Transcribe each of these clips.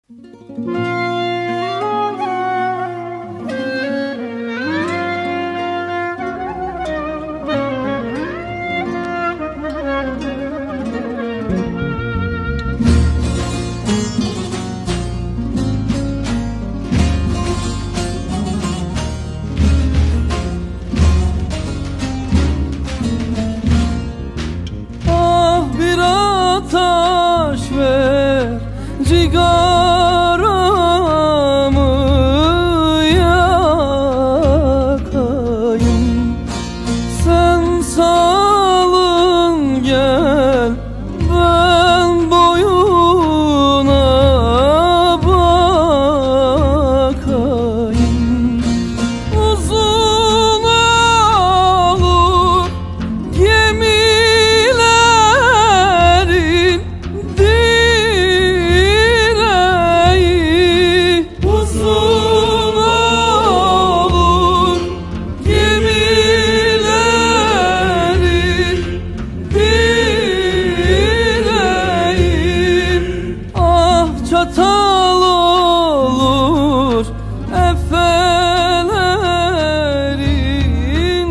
Ah bir ataş ver cigaramı yakayım. Sen salın gel ben boyuna bakayım. Uzun olur gemilerin direği, uzun olur gemilerin direği. Ah çatal olur efelerin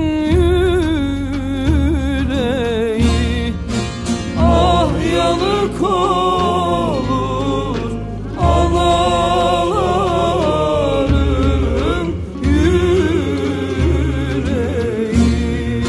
yüreği. Ah yanık olur anaların yüreği.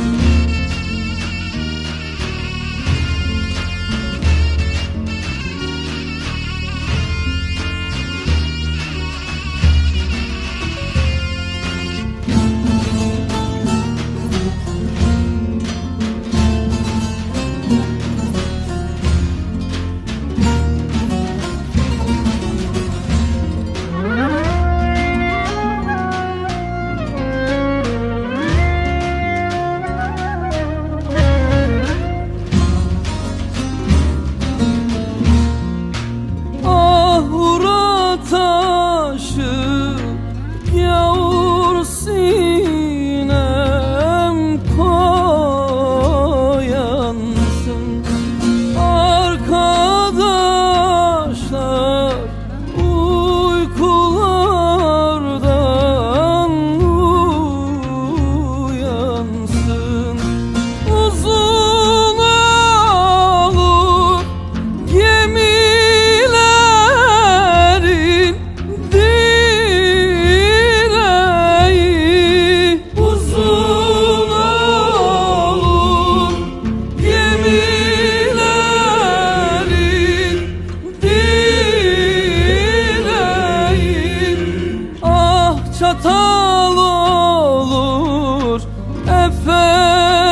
Ah vura taşı yavur sinem koyansın. Arkadaşlar uykulardan uyansın. Uzun olur gemilerin direği, uzun olur gemilerin direği. Ah çatal olur efendim